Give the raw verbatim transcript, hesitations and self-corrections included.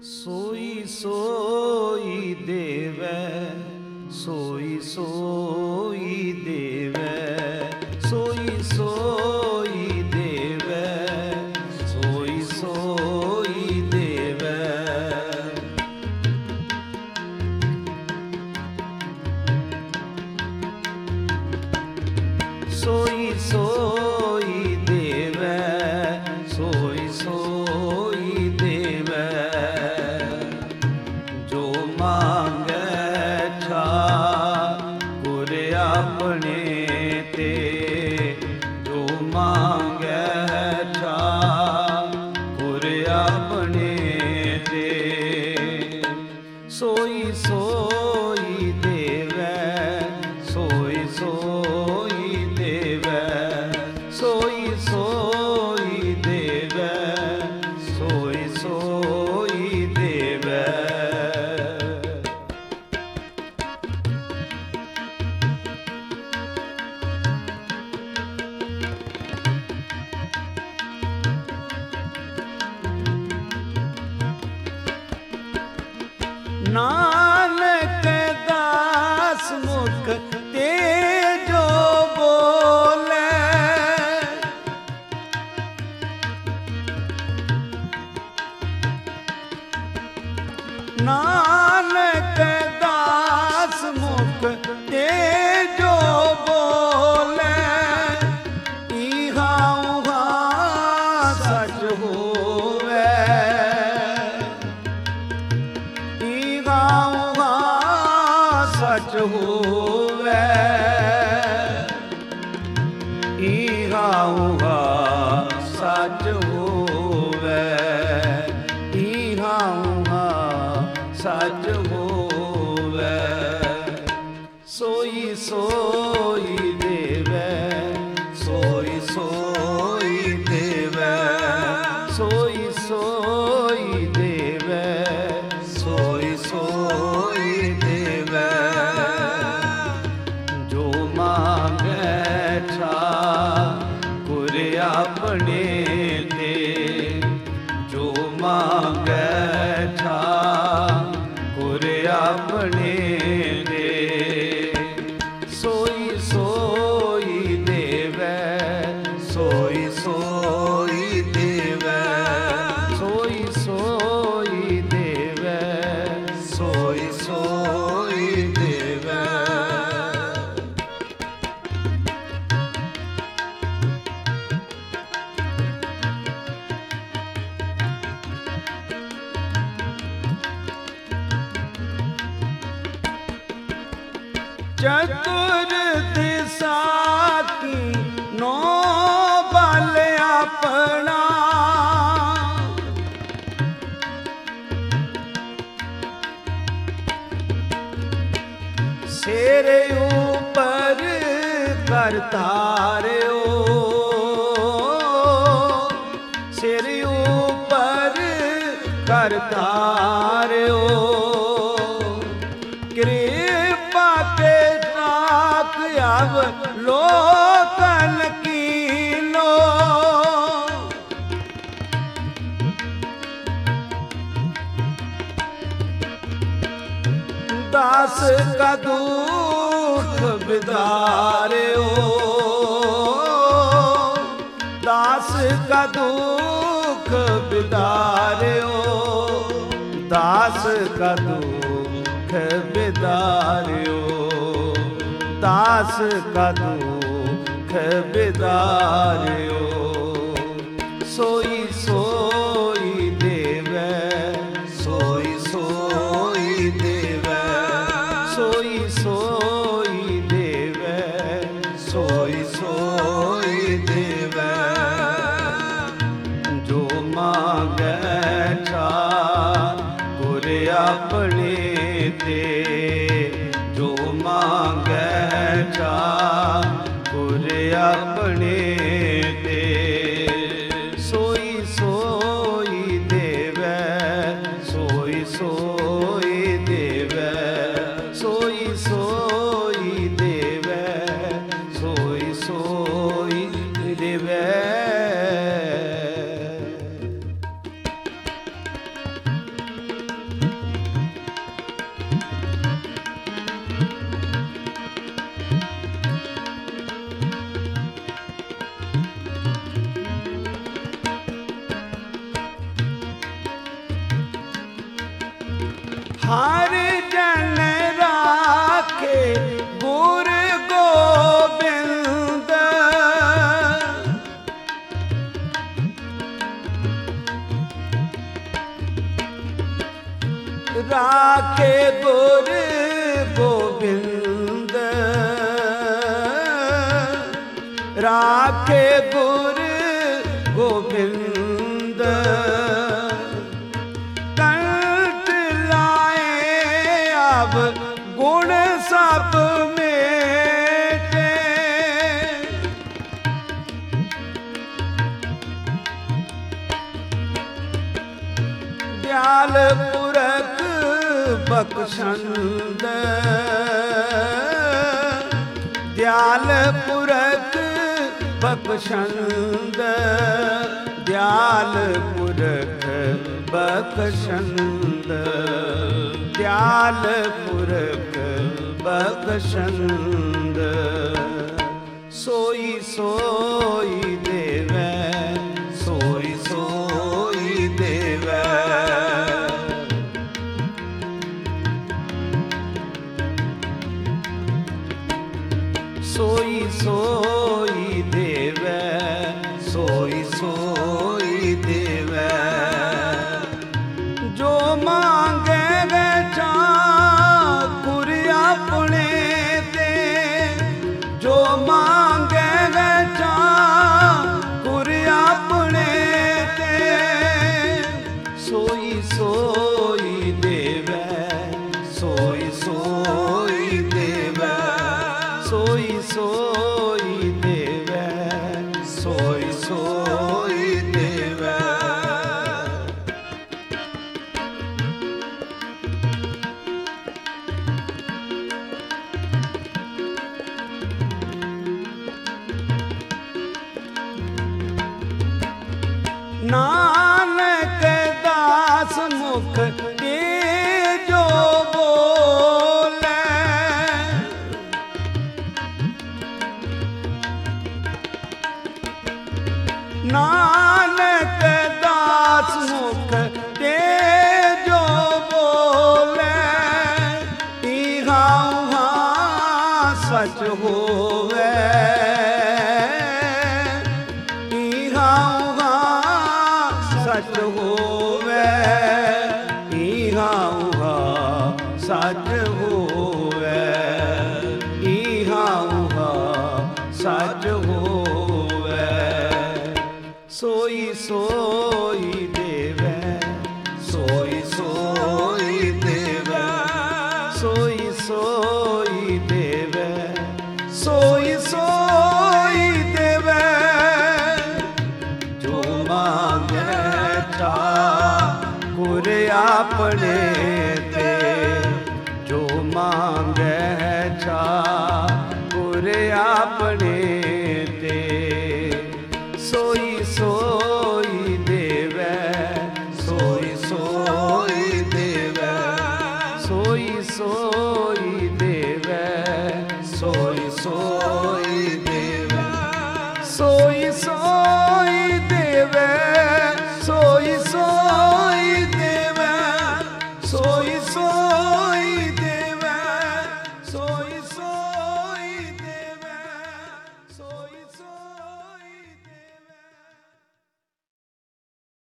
सोई सोई देवै, सोई सोई देवै, सोई सोई देवै, सोई सोई देवै। सोई सोई देवै, सोई सोई देवै। जो मांगै ठाकुर अपने ते, जो मांगै ठाकुर अपने ते। सोई सोई देवै, सोई सोई देवै, सोई सोई देवै, सोई सोई देवै। नानक दास मुख ते जो बोले, नानक दास मुख ते जो बोले। इहा उहा सच होवे, इहा उहा सच होवे, इहा उहा सच होवे, इहा उहा सच होवे। सोई सोई देवै, सोई सोई देवै, सोई सोई देवै, सोई सोई देवै। जो मांगै ठाकुर अपने ते, जो मांगै ठाकुर अपने ते। सोई सोई देवै, सोई सोई देवै, सोई सोई देवै, सोई सोई देवै। चतुर दिशा की नौ बल अपना, सिर ऊपर करतार्यो, सिर ऊपर करतार्यो। कृपा के नाक अब लोकन कीनो, दास का दुख बिदार्यो, दास का दुख बिदार्यो, दास का दुख बिदार्यो, दास का दुख बिदार्यो। सोई सोई देवै, सोई सोई देवै, सोई सोई देवै, सोई सोई देवै। जो मांगै ठाकुर अपने ते, जो मांगै ठाकुर अपने ते। सोई सोई देवै, सोई सोई देवै, सोई सोई देवै, सोई सोई देवै। हर जन राखे गुर गोबिंद। राखे गुर गोबिंद, राखे गुर गोबिंद। कंठ लाए अब गुण सब मेटे, दयाल पुरख बख्शंद, दयाल पुरख बख्शंद, दयाल पुरख बख्शंद, दयाल पुरख बख्शंद। सोई सोई देवै, सोई सोई देवै। सोई सोई देवै, सोई सोई देवै। जो मांगे ठाकुर अपने ते, जो मांगे ठाकुर अपने ते। सोई सोई देवै, सोई सोई देवै। सोई सोई देवै, सोई सोई देवै। नानक दास मुख के जो बोले, नानक दास मुख के जो बोले। इहा उहा सच होवे, इहा उहा सच होवे, इहा उहा सच होवे, इहा उहा सच होवे। सोई सोई देवै, सोई सोई देवै। सोई सोई देवै, सोई सोई देवै। जो मांगे ठाकुर अपने ते, जो मांगे ठाकुर अपने ते। सोई सोई देवै, सोई सोई देवै। सोई सोई देवै, सोई सोई देवै। सोई सोई देवै, सोई सोई देवै। सोई सोई देवै, सोई सोई देवै। सोई सोई